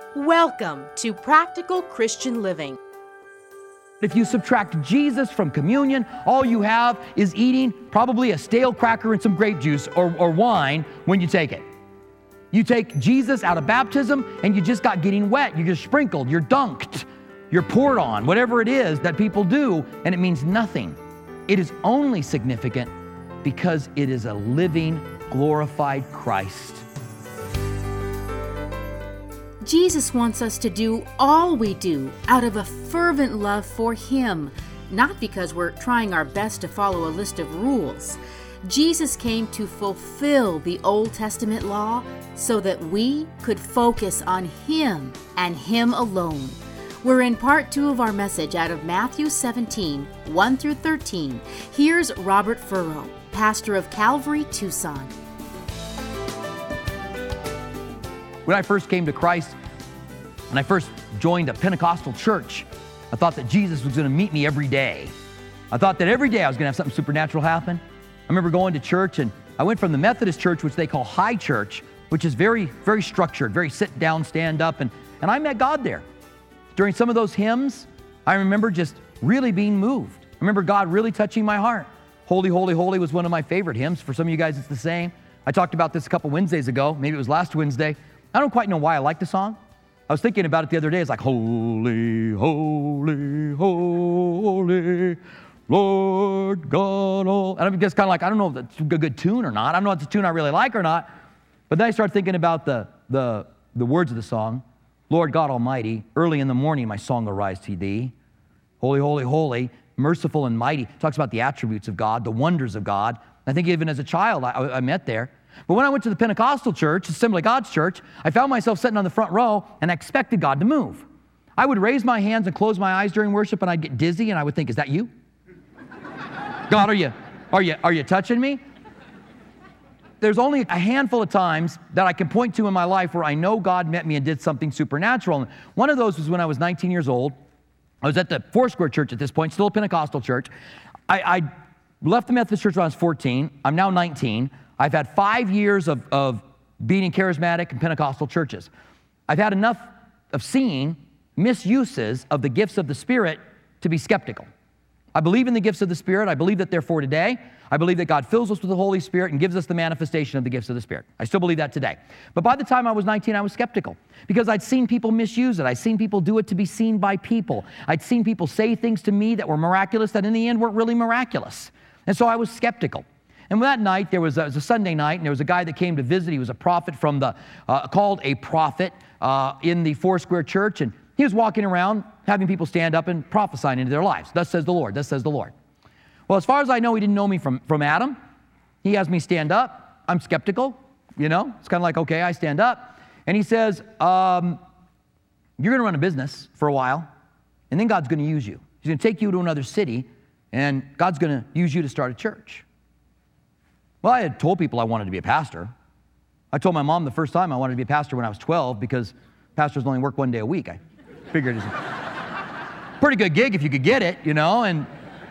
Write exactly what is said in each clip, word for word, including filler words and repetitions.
Welcome to Practical Christian Living. If you subtract Jesus from communion, all you have is eating probably a stale cracker and some grape juice or, or wine when you take it. You take Jesus out of baptism and you just got getting wet. You're just sprinkled, you're dunked, you're poured on, whatever it is that people do, and it means nothing. It is only significant because it is a living, glorified Christ. Jesus wants us to do all we do out of a fervent love for Him, not because we're trying our best to follow a list of rules. Jesus came to fulfill the Old Testament law so that we could focus on Him and Him alone. We're in part two of our message out of Matthew seventeen, one through thirteen. Here's Robert Furrow, pastor of Calvary, Tucson. When I first came to Christ, when I first joined a Pentecostal church, I thought that Jesus was going to meet me every day. I thought that every day I was going to have something supernatural happen. I remember going to church, and I went from the Methodist church, which they call high church, which is very, very structured, very sit down, stand up, and, and I met God there. During some of those hymns, I remember just really being moved. I remember God really touching my heart. Holy, Holy, Holy was one of my favorite hymns. For some of you guys, it's the same. I talked about this a couple Wednesdays ago. Maybe it was last Wednesday. I don't quite know why I like the song. I was thinking about it the other day. It's like, holy, holy, holy, Lord God all. And I'm just kind of like, I don't know if that's a good tune or not. I don't know if it's a tune I really like or not. But then I started thinking about the, the, the words of the song. Lord God Almighty, early in the morning my song will rise to thee. Holy, holy, holy, merciful and mighty. It talks about the attributes of God, the wonders of God. I think even as a child I, I met there. But when I went to the Pentecostal church, Assembly of God's church, I found myself sitting on the front row and I expected God to move. I would raise my hands and close my eyes during worship and I'd get dizzy and I would think, is that you? God, are you, are you, are you touching me? There's only a handful of times that I can point to in my life where I know God met me and did something supernatural. And one of those was when I was nineteen years old. I was at the Foursquare Church at this point, still a Pentecostal church. I, I left the Methodist church when I was fourteen. I'm now nineteen. I've had five years of, of being in charismatic and Pentecostal churches. I've had enough of seeing misuses of the gifts of the Spirit to be skeptical. I believe in the gifts of the Spirit. I believe that they're for today. I believe that God fills us with the Holy Spirit and gives us the manifestation of the gifts of the Spirit. I still believe that today. But by the time I was nineteen, I was skeptical because I'd seen people misuse it. I'd seen people do it to be seen by people. I'd seen people say things to me that were miraculous that in the end weren't really miraculous. And so I was skeptical. And that night, there was a, it was a Sunday night, and there was a guy that came to visit. He was a prophet from the, uh, called a prophet uh, in the Foursquare Church, and he was walking around having people stand up and prophesying into their lives. Thus says the Lord, thus says the Lord. Well, as far as I know, he didn't know me from, from Adam. He has me stand up. I'm skeptical, you know. It's kind of like, okay, I stand up. And he says, um, you're going to run a business for a while, and then God's going to use you. He's going to take you to another city, and God's going to use you to start a church. Well, I had told people I wanted to be a pastor. I told my mom the first time I wanted to be a pastor when I was twelve because pastors only work one day a week. I figured it's a pretty good gig if you could get it, you know. And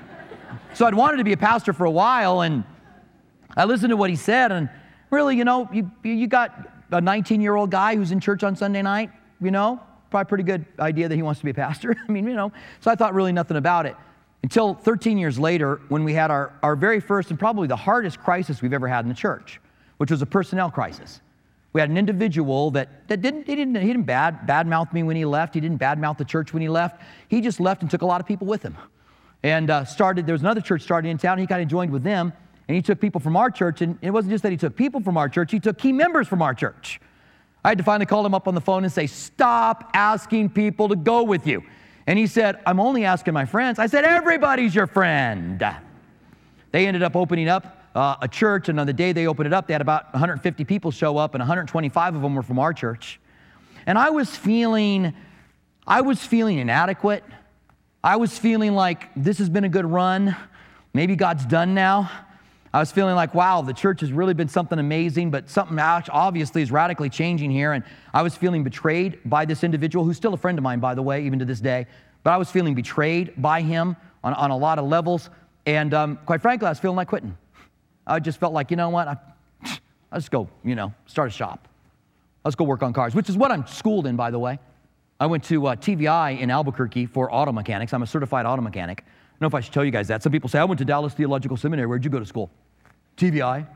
so I'd wanted to be a pastor for a while, and I listened to what he said, and really, you know, you, you got a nineteen-year-old guy who's in church on Sunday night, you know, probably a pretty good idea that he wants to be a pastor. I mean, you know, so I thought really nothing about it. Until thirteen years later, when we had our, our very first and probably the hardest crisis we've ever had in the church, which was a personnel crisis. We had an individual that, that didn't, he didn't, he didn't bad, badmouth me when he left. He didn't badmouth the church when he left. He just left and took a lot of people with him. And uh, started, there was another church starting in town, and he kind of joined with them, and he took people from our church, and it wasn't just that he took people from our church, he took key members from our church. I had to finally call him up on the phone and say, stop asking people to go with you. And he said, I'm only asking my friends. I said, everybody's your friend. They ended up opening up uh, a church, and on the day they opened it up, they had about one hundred fifty people show up, and one hundred twenty-five of them were from our church. And I was feeling, I was feeling inadequate. I was feeling like this has been a good run. Maybe God's done now. I was feeling like, wow, the church has really been something amazing, but something obviously is radically changing here. And I was feeling betrayed by this individual, who's still a friend of mine, by the way, even to this day. But I was feeling betrayed by him on, on a lot of levels. And um, quite frankly, I was feeling like quitting. I just felt like, you know what, I, I'll just go, you know, start a shop. let's go work on cars, which is what I'm schooled in, by the way. I went to uh, T V I in Albuquerque for auto mechanics. I'm a certified auto mechanic. I don't know if I should tell you guys that. Some people say, I went to Dallas Theological Seminary. Where'd you go to school? T V I.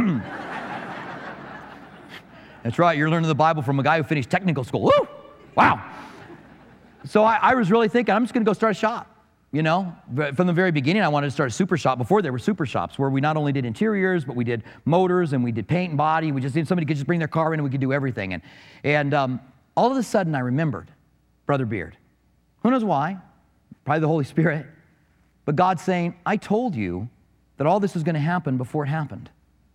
That's right, you're learning the Bible from a guy who finished technical school. Woo! Wow. So I, I was really thinking, I'm just going to go start a shop. You know, from the very beginning, I wanted to start a super shop. Before there were super shops where we not only did interiors, but we did motors and we did paint and body. We just did, somebody could just bring their car in and we could do everything. And, and um, all of a sudden I remembered Brother Beard. Who knows why? Probably the Holy Spirit. But God's saying, I told you that all this was going to happen before it happened.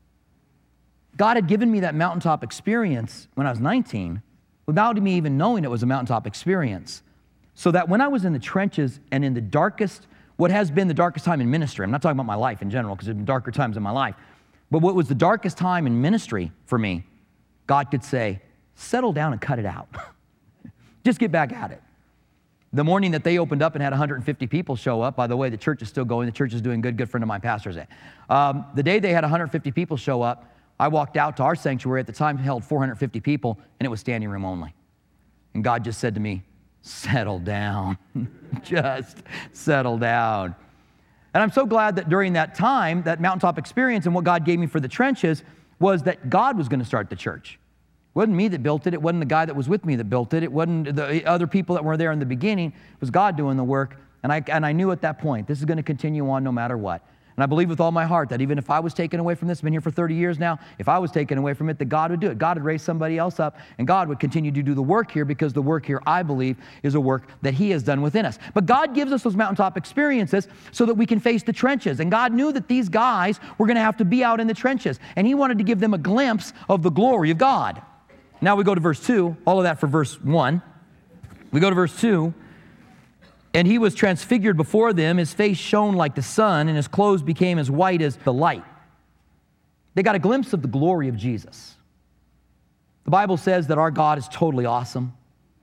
God had given me that mountaintop experience when I was nineteen without me even knowing it was a mountaintop experience. So that when I was in the trenches and in the darkest, what has been the darkest time in ministry, I'm not talking about my life in general because there have been darker times in my life, but what was the darkest time in ministry for me, God could say, settle down and cut it out. Just get back at it. The morning that they opened up and had one hundred fifty people show up, by the way, the church is still going, the church is doing good, good friend of mine, pastor's it. Um, the day they had one hundred fifty people show up, I walked out to our sanctuary, at the time held four hundred fifty people, and it was standing room only. And God just said to me, settle down, just settle down. And I'm so glad that during that time, that mountaintop experience and what God gave me for the trenches was that God was going to start the church. It wasn't me that built it. It wasn't the guy that was with me that built it. It wasn't the other people that were there in the beginning. It was God doing the work. And I, and I knew at that point, this is going to continue on no matter what. And I believe with all my heart that even if I was taken away from this, I've been here for thirty years now, if I was taken away from it, that God would do it. God would raise somebody else up, and God would continue to do the work here, because the work here, I believe, is a work that He has done within us. But God gives us those mountaintop experiences so that we can face the trenches. And God knew that these guys were going to have to be out in the trenches, and He wanted to give them a glimpse of the glory of God. Now we go to verse two, all of that for verse one. We go to verse two. And he was transfigured before them. His face shone like the sun, and his clothes became as white as the light. They got a glimpse of the glory of Jesus. The Bible says that our God is totally awesome.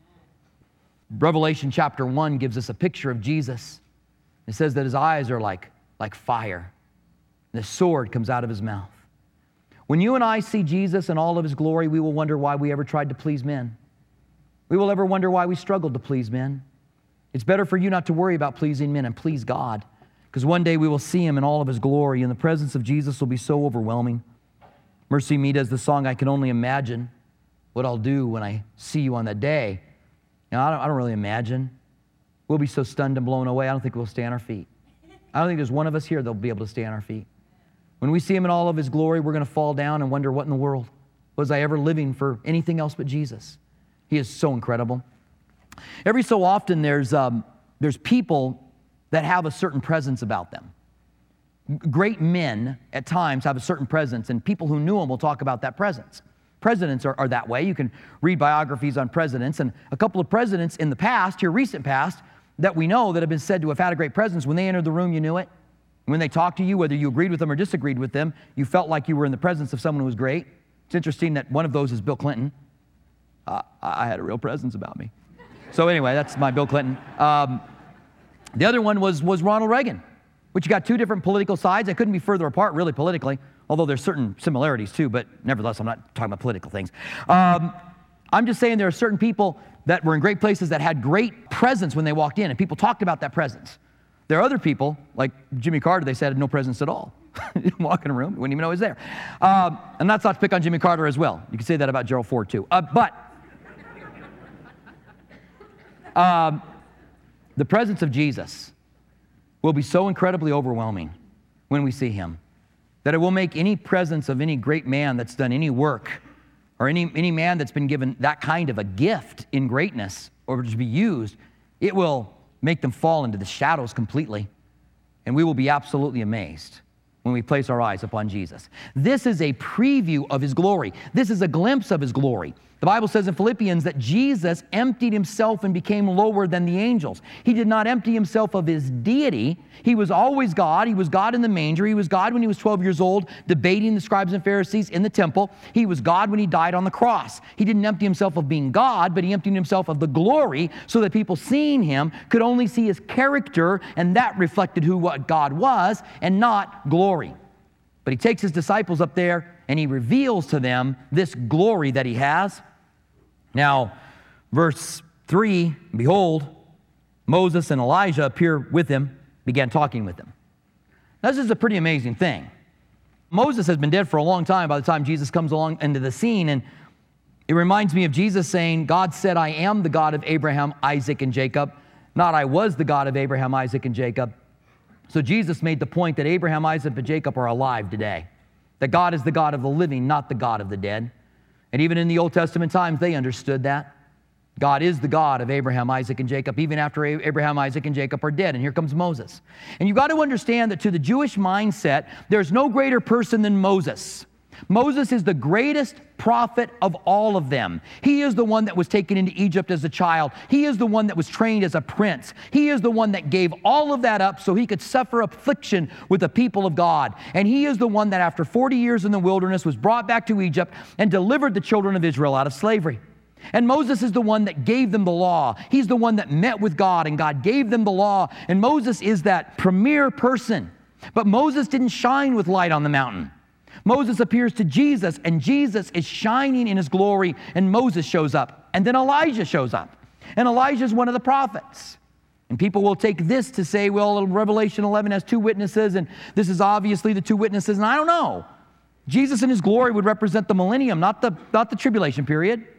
Revelation chapter one gives us a picture of Jesus. It says that his eyes are like, like fire. And the sword comes out of his mouth. When you and I see Jesus in all of his glory, we will wonder why we ever tried to please men. We will ever wonder why we struggled to please men. It's better for you not to worry about pleasing men and please God, because one day we will see him in all of his glory, and the presence of Jesus will be so overwhelming. Mercy Me does the song, I Can Only Imagine What I'll Do When I See You on That Day. Now, I don't, I don't really imagine. We'll be so stunned and blown away, I don't think we'll stay on our feet. I don't think there's one of us here that'll be able to stay on our feet. When we see him in all of his glory, we're going to fall down and wonder, what in the world was I ever living for anything else but Jesus? He is so incredible. Every so often, there's, um, there's people that have a certain presence about them. Great men, at times, have a certain presence, and people who knew them will talk about that presence. Presidents are, are that way. You can read biographies on presidents, and a couple of presidents in the past, here recent past, that we know that have been said to have had a great presence. When they entered the room, you knew it. When they talked to you, whether you agreed with them or disagreed with them, you felt like you were in the presence of someone who was great. It's interesting that one of those is Bill Clinton. Uh, I had a real presence about me. So anyway, that's my Bill Clinton. Um, the other one was, was Ronald Reagan, which you got two different political sides. They couldn't be further apart, really, politically, although there's certain similarities, too, but nevertheless, I'm not talking about political things. Um, I'm just saying there are certain people that were in great places that had great presence when they walked in, and people talked about that presence. There are other people, like Jimmy Carter, they said had no presence at all. Walk in a room, you wouldn't even know he was there. Um, and that's not to pick on Jimmy Carter as well. You can say that about Gerald Ford, too. Uh, but... Um, the presence of Jesus will be so incredibly overwhelming when we see him that it will make any presence of any great man that's done any work, or any, any man that's been given that kind of a gift in greatness or to be used, it will make them fall into the shadows completely, and we will be absolutely amazed when we place our eyes upon Jesus. This is a preview of his glory. This is a glimpse of his glory. The Bible says in Philippians that Jesus emptied himself and became lower than the angels. He did not empty himself of his deity. He was always God. He was God in the manger. He was God when he was twelve years old, debating the scribes and Pharisees in the temple. He was God when he died on the cross. He didn't empty himself of being God, but he emptied himself of the glory so that people seeing him could only see his character, and that reflected who what God was and not glory. But he takes his disciples up there and he reveals to them this glory that he has. Now, verse three, behold, Moses and Elijah appear with him, began talking with him. Now, this is a pretty amazing thing. Moses has been dead for a long time by the time Jesus comes along into the scene, and it reminds me of Jesus saying, God said, I am the God of Abraham, Isaac, and Jacob, not I was the God of Abraham, Isaac, and Jacob. So Jesus made the point that Abraham, Isaac, and Jacob are alive today, that God is the God of the living, not the God of the dead. And even in the Old Testament times, they understood that. God is the God of Abraham, Isaac, and Jacob, even after Abraham, Isaac, and Jacob are dead. And here comes Moses. And you've got to understand that to the Jewish mindset, there's no greater person than Moses. Moses is the greatest prophet of all of them. He is the one that was taken into Egypt as a child. He is the one that was trained as a prince. He is the one that gave all of that up so he could suffer affliction with the people of God. And he is the one that after forty years in the wilderness was brought back to Egypt and delivered the children of Israel out of slavery. And Moses is the one that gave them the law. He's the one that met with God, and God gave them the law. And Moses is that premier person. But Moses didn't shine with light on the mountain. Moses appears to Jesus, and Jesus is shining in his glory, and Moses shows up. And then Elijah shows up. And Elijah is one of the prophets. And people will take this to say, well, Revelation eleven has two witnesses, and this is obviously the two witnesses, and I don't know. Jesus in his glory would represent the millennium, not the, not the tribulation period.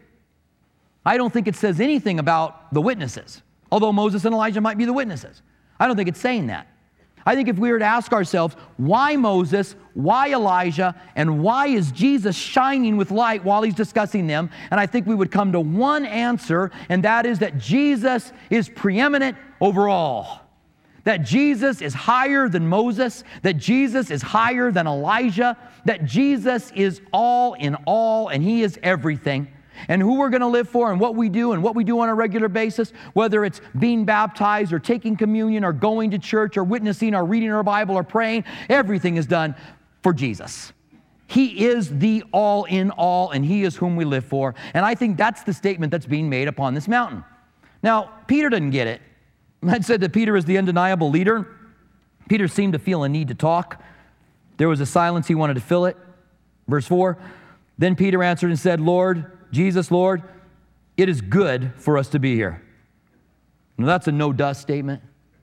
I don't think it says anything about the witnesses, although Moses and Elijah might be the witnesses. I don't think it's saying that. I think if we were to ask ourselves, why Moses, why Elijah, and why is Jesus shining with light while he's discussing them? And I think we would come to one answer, and that is that Jesus is preeminent over all. That Jesus is higher than Moses, that Jesus is higher than Elijah, that Jesus is all in all, and he is everything. And who we're going to live for and what we do and what we do on a regular basis, whether it's being baptized or taking communion or going to church or witnessing or reading our Bible or praying, everything is done for Jesus. He is the all in all, and he is whom we live for. And I think that's the statement that's being made upon this mountain. Now, Peter didn't get it. I said that Peter is the undeniable leader. Peter seemed to feel a need to talk. There was a silence, he wanted to fill it. Verse four, then Peter answered and said, Lord, Jesus, Lord, it is good for us to be here. Now that's a no-dust statement.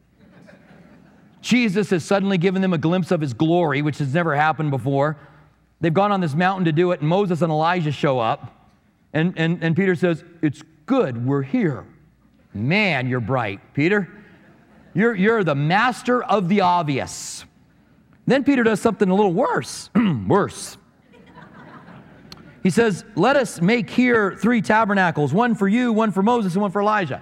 Jesus has suddenly given them a glimpse of his glory, which has never happened before. They've gone on this mountain to do it, and Moses and Elijah show up. And, and, and Peter says, it's good we're here. Man, you're bright, Peter. You're, you're the master of the obvious. Then Peter does something a little worse. Worse. He says, let us make here three tabernacles, one for you, one for Moses, and one for Elijah.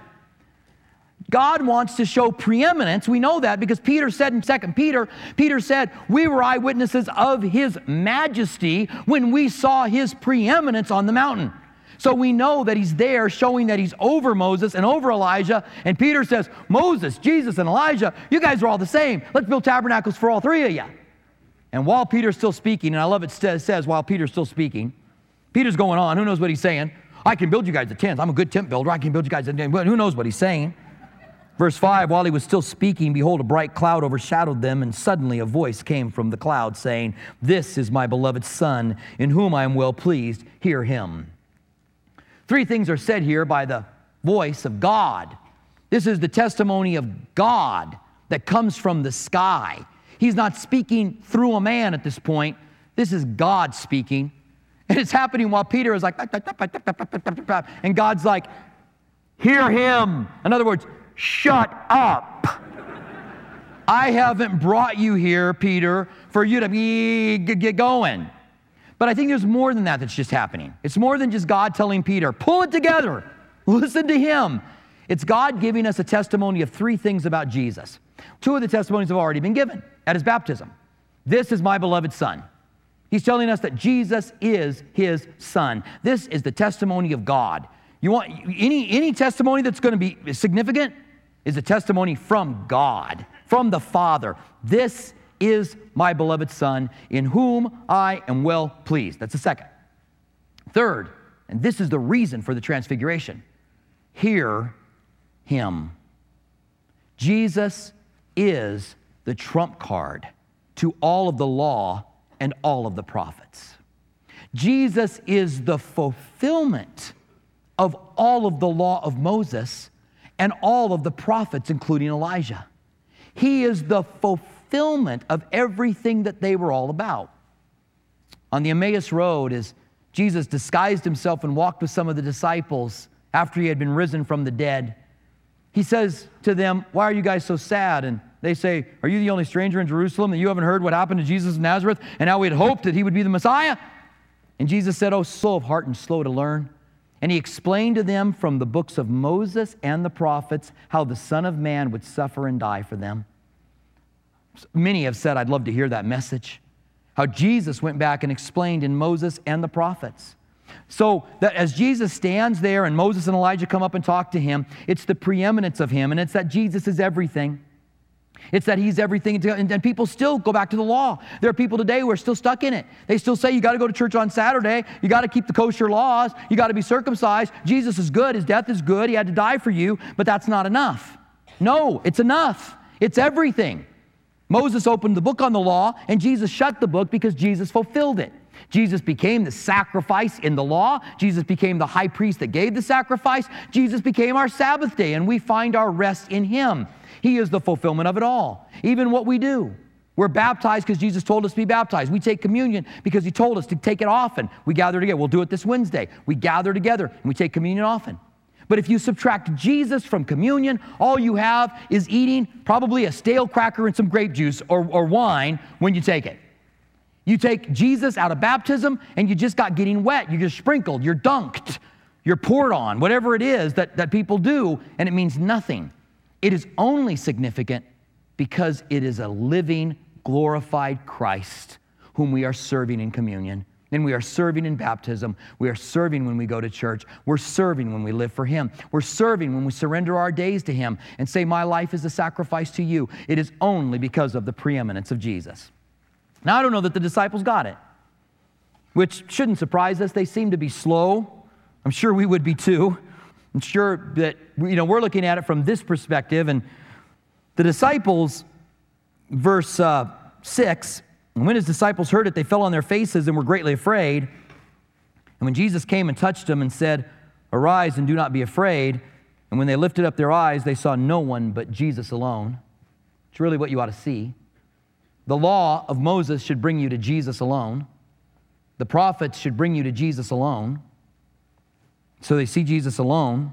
God wants to show preeminence. We know that because Peter said in Second Peter, Peter said, we were eyewitnesses of his majesty when we saw his preeminence on the mountain. So we know that he's there showing that he's over Moses and over Elijah. And Peter says, Moses, Jesus, and Elijah, you guys are all the same. Let's build tabernacles for all three of you. And while Peter's still speaking, and I love it says while Peter's still speaking, Peter's going on. Who knows what he's saying? I can build you guys a tent. I'm a good tent builder. I can build you guys a tent. Who knows what he's saying? Verse five, while he was still speaking, behold, a bright cloud overshadowed them, and suddenly a voice came from the cloud saying, this is my beloved Son, in whom I am well pleased. Hear him. Three things are said here by the voice of God. This is the testimony of God that comes from the sky. He's not speaking through a man at this point. This is God speaking. And it's happening while Peter is like, and God's like, hear him. In other words, shut up. I haven't brought you here, Peter, for you to be, get going. But I think there's more than that that's just happening. It's more than just God telling Peter, pull it together. Listen to him. It's God giving us a testimony of three things about Jesus. Two of the testimonies have already been given at his baptism. This is my beloved Son. He's telling us that Jesus is his Son. This is the testimony of God. You want any, any testimony that's going to be significant is a testimony from God, from the Father. This is my beloved Son, in whom I am well pleased. That's the second. Third, and this is the reason for the transfiguration, hear him. Jesus is the trump card to all of the law and all of the prophets. Jesus is the fulfillment of all of the law of Moses and all of the prophets, including Elijah. He is the fulfillment of everything that they were all about. On the Emmaus Road, as Jesus disguised himself and walked with some of the disciples after he had been risen from the dead, he says to them, "Why are you guys so sad?" And they say, "Are you the only stranger in Jerusalem that you haven't heard what happened to Jesus of Nazareth and how we had hoped that he would be the Messiah?" And Jesus said, "Oh, slow of heart and slow to learn." And he explained to them from the books of Moses and the prophets how the Son of Man would suffer and die for them. Many have said, I'd love to hear that message. How Jesus went back and explained in Moses and the prophets. So that as Jesus stands there and Moses and Elijah come up and talk to him, it's the preeminence of him, and it's that Jesus is everything. It's that he's everything, and, and people still go back to the law. There are people today who are still stuck in it. They still say you got to go to church on Saturday, you got to keep the kosher laws, you got to be circumcised. Jesus is good, his death is good, he had to die for you, but that's not enough. No, it's enough. It's everything. Moses opened the book on the law, and Jesus shut the book because Jesus fulfilled it. Jesus became the sacrifice in the law. Jesus became the high priest that gave the sacrifice. Jesus became our Sabbath day, and we find our rest in him. He is the fulfillment of it all. Even what we do. We're baptized because Jesus told us to be baptized. We take communion because he told us to take it often. We gather together. We'll do it this Wednesday. We gather together, and we take communion often. But if you subtract Jesus from communion, all you have is eating probably a stale cracker and some grape juice or, or wine when you take it. You take Jesus out of baptism, and you just got getting wet. You're just sprinkled. You're dunked. You're poured on. Whatever it is that, that people do, and it means nothing. It is only significant because it is a living, glorified Christ whom we are serving in communion. And we are serving in baptism. We are serving when we go to church. We're serving when we live for him. We're serving when we surrender our days to him and say, my life is a sacrifice to you. It is only because of the preeminence of Jesus. Now, I don't know that the disciples got it, which shouldn't surprise us. They seem to be slow. I'm sure we would be too. I'm sure that, you know, we're looking at it from this perspective. And the disciples, verse uh, six, and when his disciples heard it, they fell on their faces and were greatly afraid. And when Jesus came and touched them and said, arise and do not be afraid, and when they lifted up their eyes, they saw no one but Jesus alone. It's really what you ought to see. The law of Moses should bring you to Jesus alone. The prophets should bring you to Jesus alone. So they see Jesus alone.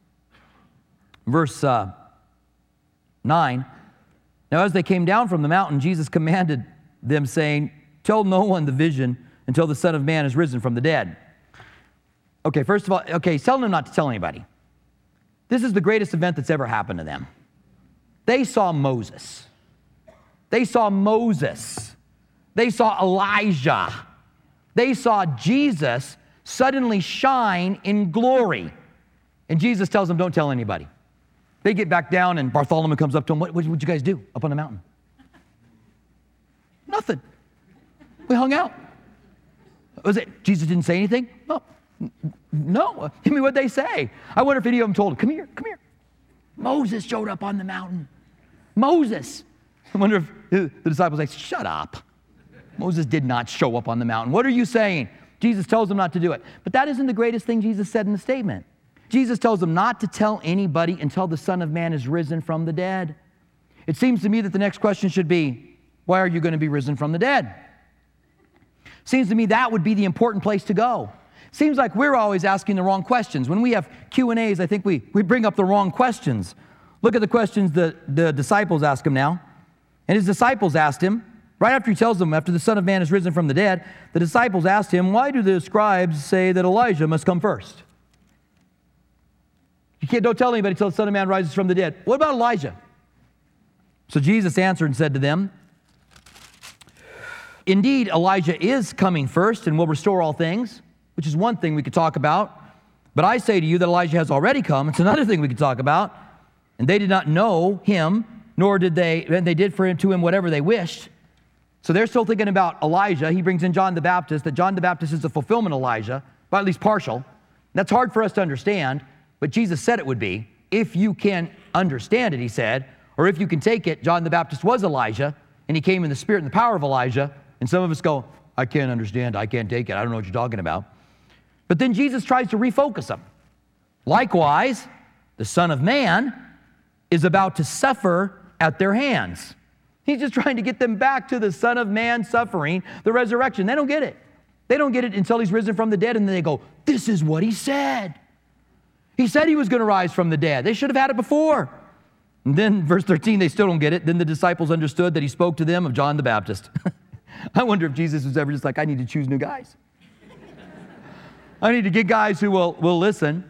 Verse uh, nine. Now as they came down from the mountain, Jesus commanded them, saying, tell no one the vision until the Son of Man is risen from the dead. Okay, first of all, okay, tell them not to tell anybody. This is the greatest event that's ever happened to them. They saw Moses. They saw Moses. They saw Elijah. They saw Jesus suddenly shine in glory. And Jesus tells them, don't tell anybody. They get back down, and Bartholomew comes up to them, what would you guys do up on the mountain? Nothing. We hung out. Was it Jesus didn't say anything? No. No. I mean, what'd they say? I wonder if any of them told him, come here, come here. Moses showed up on the mountain. Moses. I wonder if the disciples say, shut up. Moses did not show up on the mountain. What are you saying? Jesus tells them not to do it. But that isn't the greatest thing Jesus said in the statement. Jesus tells them not to tell anybody until the Son of Man is risen from the dead. It seems to me that the next question should be, why are you going to be risen from the dead? Seems to me that would be the important place to go. Seems like we're always asking the wrong questions. When we have Q and A's, I think we, we bring up the wrong questions. Look at the questions that the disciples ask him now. And his disciples asked him, right after he tells them, after the Son of Man is risen from the dead, the disciples asked him, why do the scribes say that Elijah must come first? You can't, don't tell anybody until the Son of Man rises from the dead. What about Elijah? So Jesus answered and said to them, indeed, Elijah is coming first and will restore all things, which is one thing we could talk about. But I say to you that Elijah has already come. It's another thing we could talk about. And they did not know him, nor did they, and they did for him to him whatever they wished. So they're still thinking about Elijah. He brings in John the Baptist, that John the Baptist is the fulfillment of Elijah, but at least partial. That's hard for us to understand, but Jesus said it would be. If you can understand it, he said, or if you can take it, John the Baptist was Elijah, and he came in the spirit and the power of Elijah. And some of us go, I can't understand, I can't take it, I don't know what you're talking about. But then Jesus tries to refocus them. Likewise, the Son of Man is about to suffer at their hands. He's just trying to get them back to the Son of Man suffering, the resurrection. They don't get it. They don't get it until he's risen from the dead, and then they go, this is what he said. He said he was going to rise from the dead. They should have had it before. And then verse thirteen, they still don't get it. Then the disciples understood that he spoke to them of John the Baptist. I wonder if Jesus was ever just like, I need to choose new guys. I need to get guys who will, will listen.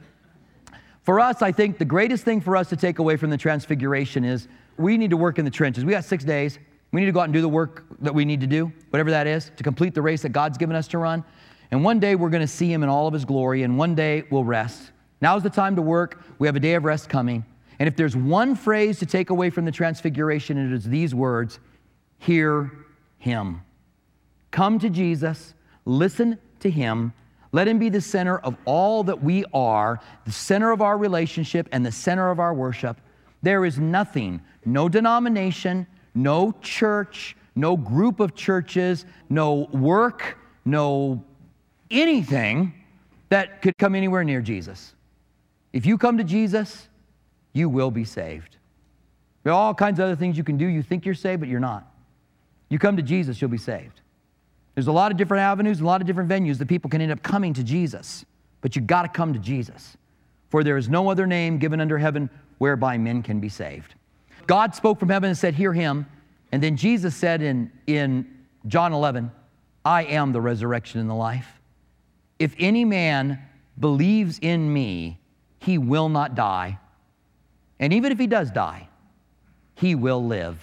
For us, I think the greatest thing for us to take away from the transfiguration is we need to work in the trenches. We got six days. We need to go out and do the work that we need to do, whatever that is, to complete the race that God's given us to run. And one day we're going to see him in all of his glory, and one day we'll rest. Now's the time to work. We have a day of rest coming. And if there's one phrase to take away from the transfiguration, it is these words, hear him. Come to Jesus, listen to him, let him be the center of all that we are, the center of our relationship and the center of our worship. There is nothing, no denomination, no church, no group of churches, no work, no anything that could come anywhere near Jesus. If you come to Jesus, you will be saved. There are all kinds of other things you can do. You think you're saved, but you're not. You come to Jesus, you'll be saved. There's a lot of different avenues, a lot of different venues that people can end up coming to Jesus, but you got to come to Jesus. For there is no other name given under heaven whereby men can be saved. God spoke from heaven and said, hear him. And then Jesus said in, in John eleven, I am the resurrection and the life. If any man believes in me, he will not die. And even if he does die, he will live.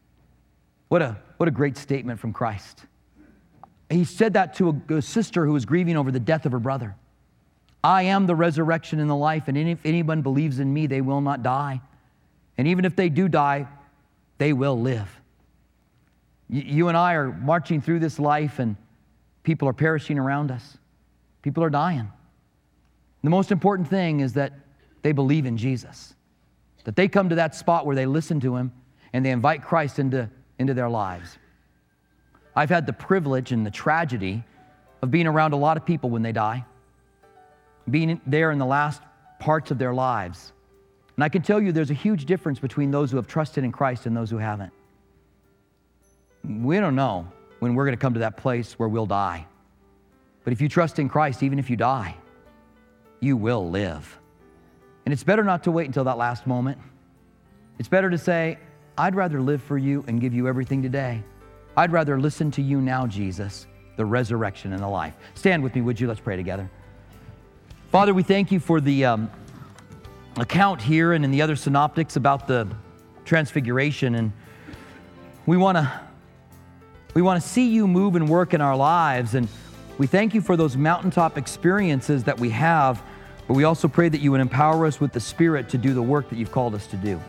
What a, what a great statement from Christ. He said that to a, a sister who was grieving over the death of her brother. I am the resurrection and the life, and if anyone believes in me, they will not die. And even if they do die, they will live. You, you and I are marching through this life, and people are perishing around us. People are dying. The most important thing is that they believe in Jesus, that they come to that spot where they listen to him and they invite Christ into, into their lives. I've had the privilege and the tragedy of being around a lot of people when they die, being there in the last parts of their lives. And I can tell you there's a huge difference between those who have trusted in Christ and those who haven't. We don't know when we're going to come to that place where we'll die. But if you trust in Christ, even if you die, you will live. And it's better not to wait until that last moment. It's better to say, I'd rather live for you and give you everything today. I'd rather listen to you now, Jesus, the resurrection and the life. Stand with me, would you? Let's pray together. Father, we thank you for the um, account here and in the other synoptics about the transfiguration. And we want to we want to see you move and work in our lives. And we thank you for those mountaintop experiences that we have. But we also pray that you would empower us with the Spirit to do the work that you've called us to do.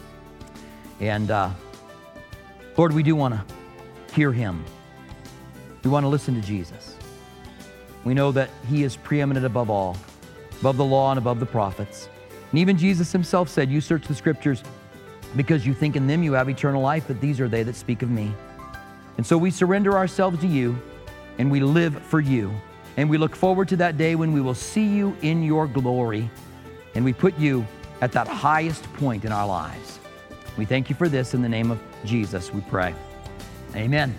And uh, Lord, we do want to hear him. We want to listen to Jesus. We know that he is preeminent above all, above the law and above the prophets. And even Jesus himself said, you search the scriptures because you think in them you have eternal life, but these are they that speak of me. And so we surrender ourselves to you and we live for you. And we look forward to that day when we will see you in your glory and we put you at that highest point in our lives. We thank you for this in the name of Jesus, we pray. Amen.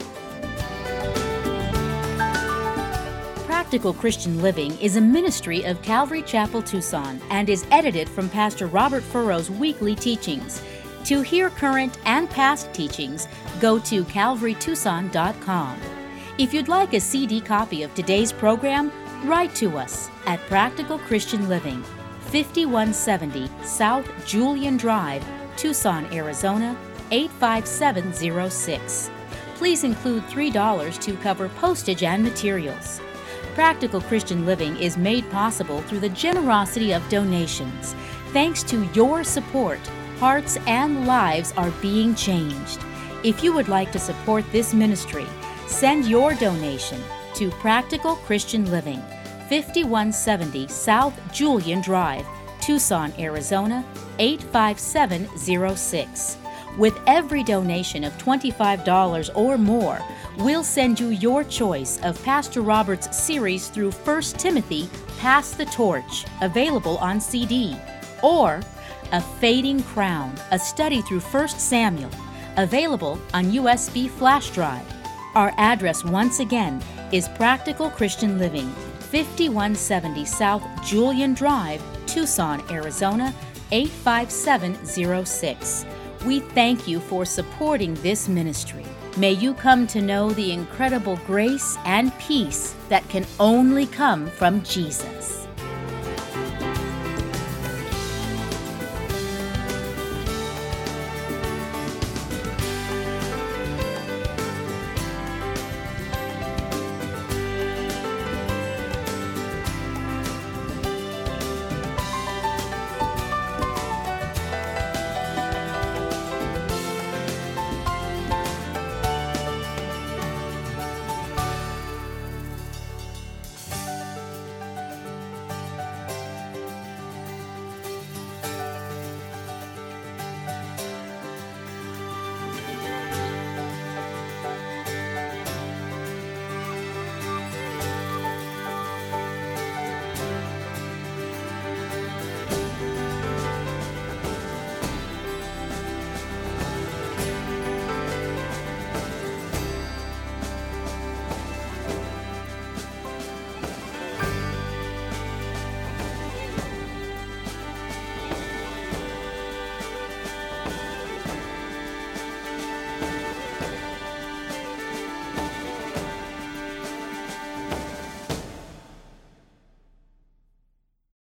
Practical Christian Living is a ministry of Calvary Chapel, Tucson, and is edited from Pastor Robert Furrow's weekly teachings. To hear current and past teachings, go to calvary tucson dot com. If you'd like a C D copy of today's program, write to us at Practical Christian Living, fifty-one seventy South Julian Drive, Tucson, Arizona, eight five seven zero six. Please include three dollars to cover postage and materials. Practical Christian Living is made possible through the generosity of donations. Thanks to your support, hearts and lives are being changed. If you would like to support this ministry, send your donation to Practical Christian Living, fifty-one seventy South Julian Drive, Tucson, Arizona, eight five seven zero six. With every donation of twenty-five dollars or more, we'll send you your choice of Pastor Robert's series through First Timothy, Pass the Torch, available on C D, or A Fading Crown, a study through First Samuel, available on U S B flash drive. Our address once again is Practical Christian Living, fifty-one seventy South Julian Drive, Tucson, Arizona, eight five seven zero six. We thank you for supporting this ministry. May you come to know the incredible grace and peace that can only come from Jesus.